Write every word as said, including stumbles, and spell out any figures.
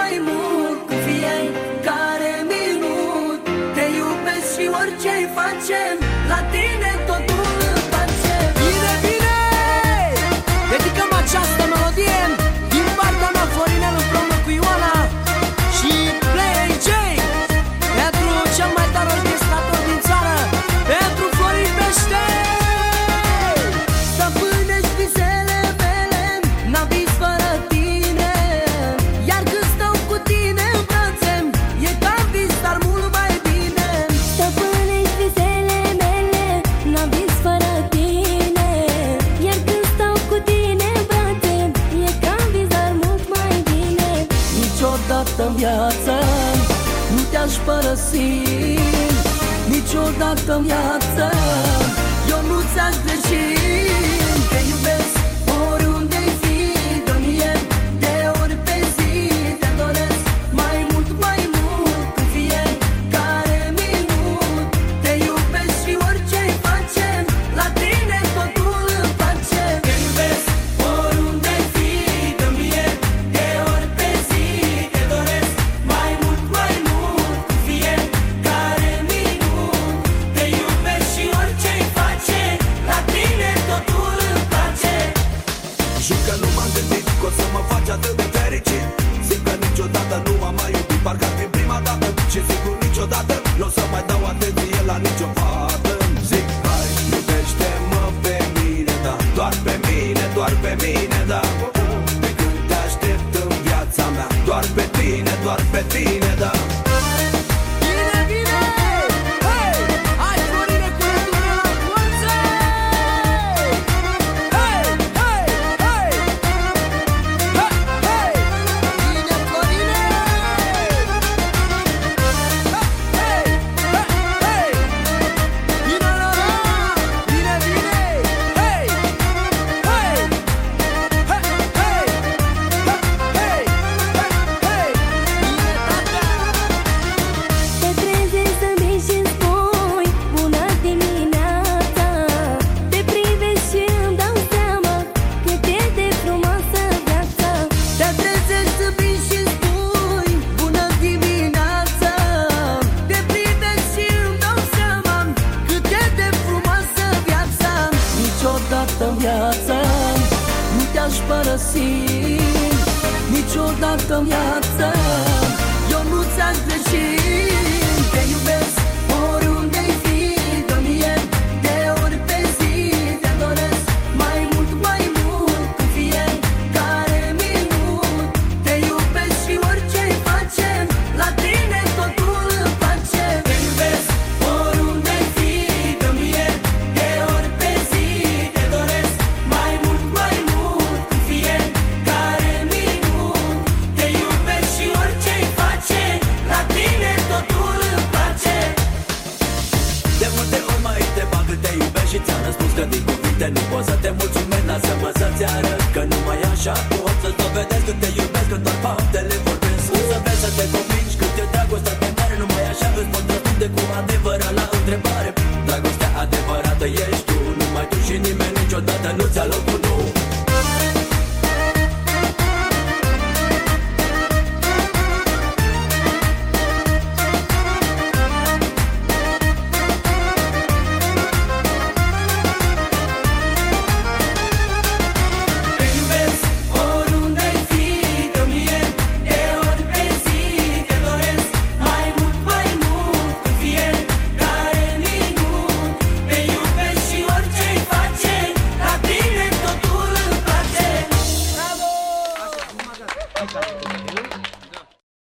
mai mult cu fiecare minut. Te iubesc și orice-i facem, la tine totul îmi place. Bine, bine! Dedicăm această melodie din partea mea, Florinel, împreună cu Ioana și Play J, pentru cel mai tare orchestrator din țară, pentru Florin Pește. Stăpânești visele mele, n-am vis fără tine. Iar când stau cu tine în brațe, e ca vis, dar mult mai bine. Stăpânești visele mele, n-am vis fără tine. Iar când stau cu tine în brațe, e ca vis, dar mult mai bine. Niciodată în viață nu te-aș părăsi, niciodată în viață eu nu ți-aș greși. Te iubesc oriunde-i fi, dă mie de ori pe zi. Te doresc mai mult, mai mult cu fiecare minut. Te iubesc și orice-i facem, la tine totul îmi place. Te iubesc oriunde-i fi, dă mie de ori pe zi. Te doresc mai mult, mai mult cu fiecare minut. Te iubesc și orice-i facem, la tine totul îmi place. Și că nu m-am gândit că o să mă faci atât de fericit. Zic că niciodată nu am mai iubit, parcă ar fi prima dată. Și sigur niciodată nu o să mai dau atenție la nicio fată. Zic hai, iubește-mă pe mine, da, doar pe mine, doar pe mine, da. De când te aștept în viața mea, doar pe tine, doar pe tine, da. Bine, bine! Hei! Hai, Florine, cu rândul la forță! Hei, hei, hei! Hei, hei! Bine, Florine! Hei, hei, hei! Bine, la, la! Bine, bine! Hei, hei! Hei, hei! Hei, hei! Hei! Bine, tata! Te trezești zâmbești și-mi spui bună dimineața. Te privești și îmi dau seama cât e de frumoasă viața. Te trezești zâmbind și-mi spui bună dimineața. Te privesc și îmi dau seama cât e de frumoasă viața. Niciodată în viață nu te-aș părăsi, niciodată în viață eu nu ți-aș greși. Te iubesc oriunde-i fi, dă mie de ori pe zi. Te doresc mai mult, mai mult cu fiecare minut. Te iubesc și orice-i facem, la tine totul îmi place. Te iubesc oriunde-i fi, dă mie de ori pe zi. Te doresc mai mult, mai mult cu fiecare minut. Te iubesc și orice-i facem, la tine totul îmi place. De multe ori mai te bag cât te iubesc și ți-am răspuns că din cuvinte nu pot să te mulțumesc. Lasă-mă să-ți arăt că numai așa pot să-ți dovedesc cât te